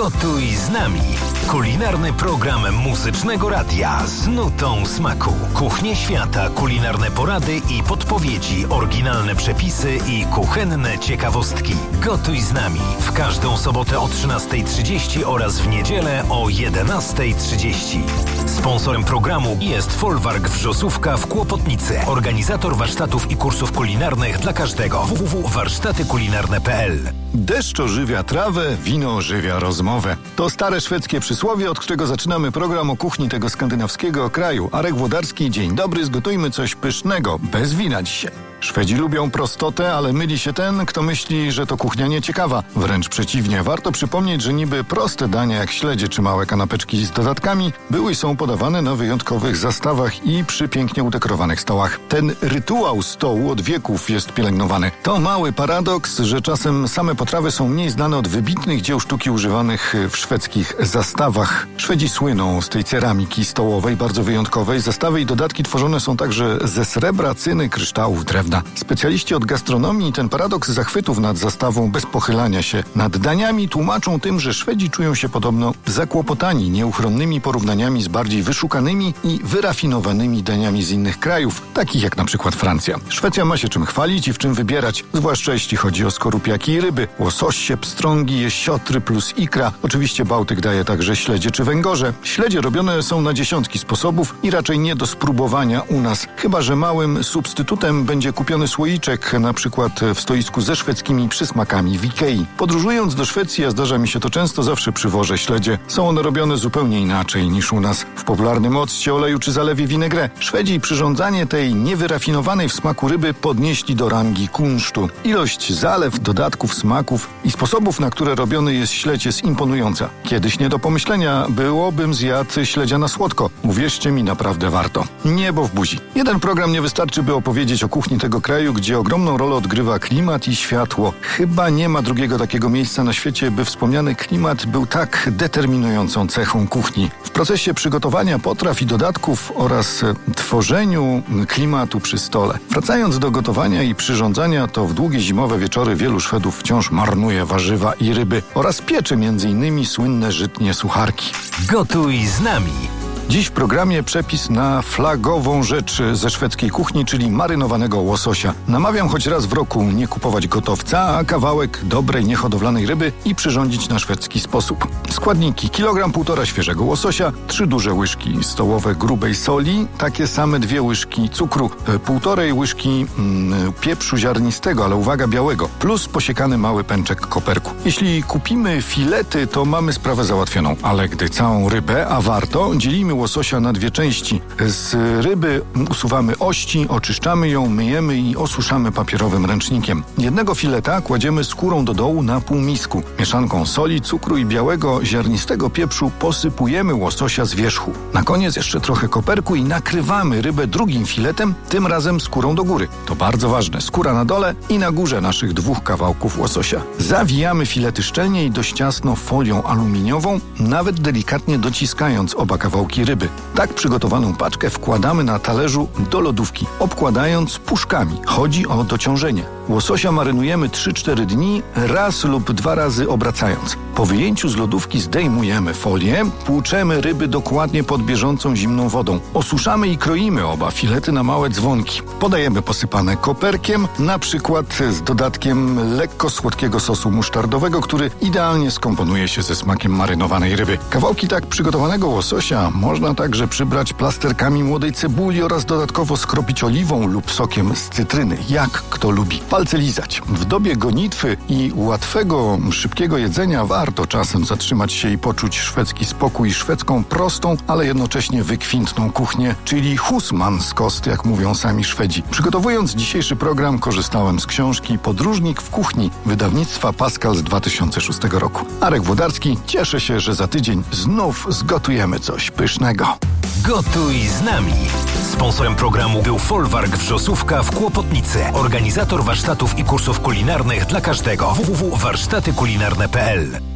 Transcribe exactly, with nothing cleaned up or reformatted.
Gotuj z nami. Kulinarny program Muzycznego Radia z nutą smaku. Kuchnie świata, kulinarne porady i podpowiedzi, oryginalne przepisy i kuchenne ciekawostki. Gotuj z nami w każdą sobotę o trzynasta trzydzieści oraz w niedzielę o jedenasta trzydzieści. Sponsorem programu jest Folwark Wrzosówka w Kłopotnicy. Organizator warsztatów i kursów kulinarnych dla każdego. w w w kropka warsztaty kulinarne kropka p l. Deszcz ożywia trawę, wino ożywia rozmowę. To stare szwedzkie przysłowie, od którego zaczynamy program o kuchni tego skandynawskiego kraju. Arek Włodarski, dzień dobry, zgotujmy coś pysznego, bez wina dzisiaj. Szwedzi lubią prostotę, ale myli się ten, kto myśli, że to kuchnia nieciekawa. Wręcz przeciwnie, warto przypomnieć, że niby proste dania jak śledzie czy małe kanapeczki z dodatkami były i są podawane na wyjątkowych zastawach i przy pięknie udekorowanych stołach. Ten rytuał stołu od wieków jest pielęgnowany. To mały paradoks, że czasem same potrawy są mniej znane od wybitnych dzieł sztuki używanych w szwedzkich zastawach. Szwedzi słyną z tej ceramiki stołowej, bardzo wyjątkowej. Zastawy i dodatki tworzone są także ze srebra, cyny, kryształów, drewna. Specjaliści od gastronomii ten paradoks zachwytów nad zastawą bez pochylania się nad daniami tłumaczą tym, że Szwedzi czują się podobno zakłopotani nieuchronnymi porównaniami z bardziej wyszukanymi i wyrafinowanymi daniami z innych krajów, takich jak na przykład Francja. Szwecja ma się czym chwalić i w czym wybierać, zwłaszcza jeśli chodzi o skorupiaki i ryby, łososie, pstrągi, jesiotry plus ikra. Oczywiście Bałtyk daje także śledzie czy węgorze. Śledzie robione są na dziesiątki sposobów i raczej nie do spróbowania u nas, chyba że małym substytutem będzie kupiony słoiczek, na przykład w stoisku ze szwedzkimi przysmakami w Ikei. Podróżując do Szwecji, a zdarza mi się to często, zawsze przywożę śledzie. Są one robione zupełnie inaczej niż u nas, w popularnym occie, oleju czy zalewie vinaigrette. Szwedzi przyrządzanie tej niewyrafinowanej w smaku ryby podnieśli do rangi kunsztu. Ilość zalew, dodatków, smaków i sposobów, na które robiony jest śledź, jest imponująca. Kiedyś nie do pomyślenia byłobym zjadł śledzia na słodko. Uwierzcie mi, naprawdę warto. Niebo w buzi. Jeden program nie wystarczy, by opowiedzieć o kuchni tego kraju, gdzie ogromną rolę odgrywa klimat i światło. Chyba nie ma drugiego takiego miejsca na świecie, by wspomniany klimat był tak determinującą cechą kuchni. W procesie przygotowania potraw i dodatków oraz tworzeniu klimatu przy stole. Wracając do gotowania i przyrządzania, to w długie zimowe wieczory wielu Szwedów wciąż marnuje warzywa i ryby oraz piecze między innymi słynne żytnie sucharki. Gotuj z nami. Dziś w programie przepis na flagową rzecz ze szwedzkiej kuchni, czyli marynowanego łososia. Namawiam choć raz w roku nie kupować gotowca, a kawałek dobrej, niehodowlanej ryby i przyrządzić na szwedzki sposób. Składniki: kilogram półtora świeżego łososia, trzy duże łyżki stołowe grubej soli, takie same dwie łyżki cukru, półtorej łyżki mm, pieprzu ziarnistego, ale uwaga, białego, plus posiekany mały pęczek koperku. Jeśli kupimy filety, to mamy sprawę załatwioną, ale gdy całą rybę, a warto, dzielimy łososia na dwie części. Z ryby usuwamy ości, oczyszczamy ją, myjemy i osuszamy papierowym ręcznikiem. Jednego fileta kładziemy skórą do dołu na półmisku. Mieszanką soli, cukru i białego ziarnistego pieprzu posypujemy łososia z wierzchu. Na koniec jeszcze trochę koperku i nakrywamy rybę drugim filetem, tym razem skórą do góry. To bardzo ważne. Skóra na dole i na górze naszych dwóch kawałków łososia. Zawijamy filety szczelnie i dość ciasno folią aluminiową, nawet delikatnie dociskając oba kawałki ryby. Tak przygotowaną paczkę wkładamy na talerzu do lodówki, obkładając puszkami. Chodzi o dociążenie. Łososia marynujemy trzy cztery dni, raz lub dwa razy obracając. Po wyjęciu z lodówki zdejmujemy folię, płuczemy ryby dokładnie pod bieżącą zimną wodą. Osuszamy i kroimy oba filety na małe dzwonki. Podajemy posypane koperkiem, na przykład z dodatkiem lekko słodkiego sosu musztardowego, który idealnie skomponuje się ze smakiem marynowanej ryby. Kawałki tak przygotowanego łososia można także przybrać plasterkami młodej cebuli oraz dodatkowo skropić oliwą lub sokiem z cytryny, jak kto lubi. Palce lizać. W dobie gonitwy i łatwego, szybkiego jedzenia warto czasem zatrzymać się i poczuć szwedzki spokój, szwedzką prostą, ale jednocześnie wykwintną kuchnię, czyli husmanskost, jak mówią sami Szwedzi. Przygotowując dzisiejszy program, korzystałem z książki Podróżnik w kuchni wydawnictwa Pascal z dwa tysiące szóstego roku. Arek Włodarski, cieszę się, że za tydzień znów zgotujemy coś pysznego. Gotuj z nami. Sponsorem programu był Folwark Wrzosówka w Kłopotnicy. Organizator warsztatów i kursów kulinarnych dla każdego. w w w kropka warsztaty kulinarne kropka p l.